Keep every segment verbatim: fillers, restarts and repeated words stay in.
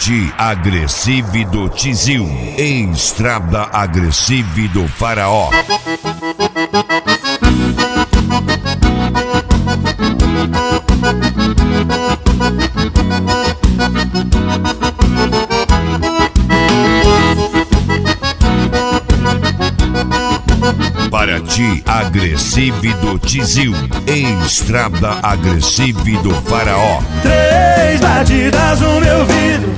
Paraty Agressive do Tizil, em Estrada Agressive do Faraó. Paraty Agressive do Tizil, em Estrada Agressive do Faraó. Três batidas no meu vidro,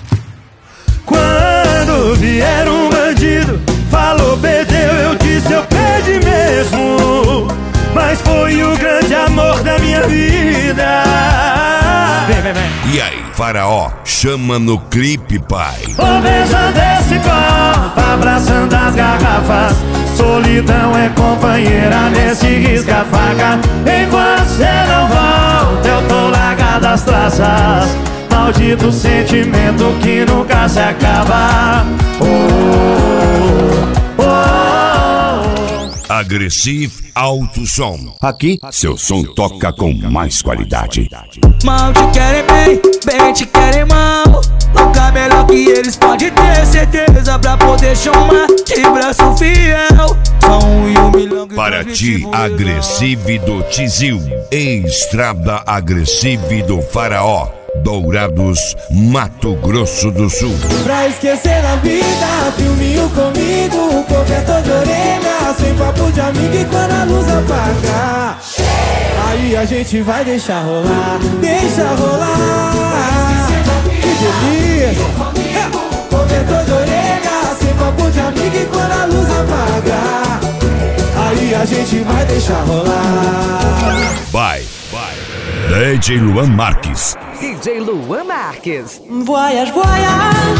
quando vier um bandido, falou perdeu, eu disse eu perdi mesmo, mas foi o grande amor da minha vida. Vem, vem, vem. E aí, Faraó, chama no clipe, pai. Vou beijando esse copo, abraçando as garrafas. Solidão é companheira nesse risca-faca. Enquanto cê não volta, eu tô largado as traças. Maldito sentimento que nunca se acaba. Oh, oh, oh, oh. Agressive Alto Som. Aqui, seu som toca com mais qualidade. Mal te querem bem, bem te querem mal. Nunca melhor que eles, pode ter certeza, pra poder chamar de braço fiel. Só um e um milhão que Paraty Agressive do Tizil, em Estrada Agressive do Faraó. Dourados, Mato Grosso do Sul. Pra esquecer na vida, filminho comigo, cobertor de orelha, sem papo de amigo e quando a luz apagar, aí a gente vai deixar rolar, deixa rolar. Que delícia! Cobertor de orelha, sem papo de amigo e quando a luz apagar, aí a gente vai deixar rolar. Vai, vai. D J Luan Marques. D J Luan Marques. Voyage, voyage,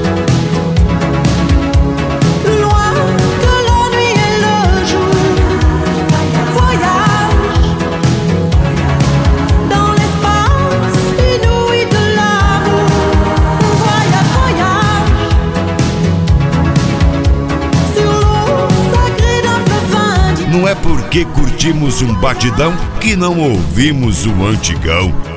loin de la nuit et le jour. Voyage dans l'espace inouï de l'amour. Voyage, voyage sur l'eau sacrée d'un fleuve indien. Não é porque curtimos um batidão que não ouvimos o antigão.